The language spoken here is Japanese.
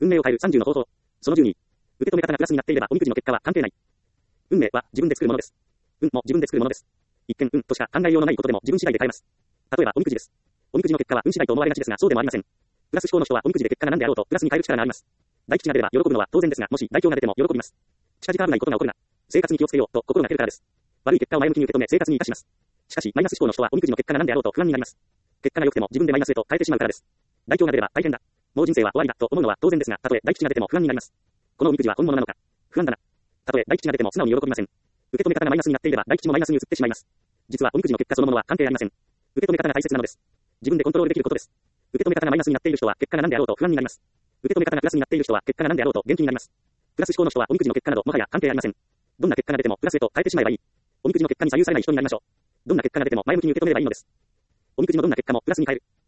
運命を変える30の方法。その12。受け止め方がプラスになっていればおみくじの結果は関係ない。運命は自分で作るものです。運も自分で作るものです。一見運としか考えようのないことでも自分次第で変えます。例えばおみくじです。おみくじの結果は運次第と思われがちですがそうでもありません。プラス思考の人はおみくじで結果が何であろうとプラスに変える力があります。大吉が出れば喜ぶのは当然ですがもし大凶が出ても喜びます。近々危ないことが起こるな。生活に気をつけようと心がけるからです。悪い結果を前向きに受け止め生活に生かします。しかしマイナス思考の人はおみくじの結果が何であろうと不安になります。結果が良くても自分でマイナスへと変えてしまうからです。大凶が出れば大変だ。もう人生は終わりだと思うのは当然ですが、たとえ大吉が出ても不安になります。このおみくじは本物なのか。不安だな。たとえ大吉が出ても素直に喜びません。受け止め方がマイナスになっていれば大吉もマイナスに移ってしまいます。実はおみくじの結果そのものは関係ありません。受け止め方が大切なのです。自分でコントロールできることです。受け止め方がマイナスになっている人は結果が何であろうと不安になります。受け止め方がプラスになっている人は結果が何であろうと元気になります。プラス思考の人はおみくじの結果などもはや関係ありません。どんな結果が出てもプラスへと変えてしまえばいい。おみくじの結果に左右されない人になりましょう。どんな結果が出ても前向きに受け止めればいいのです。おみくじのどんな結果もプラスに変える。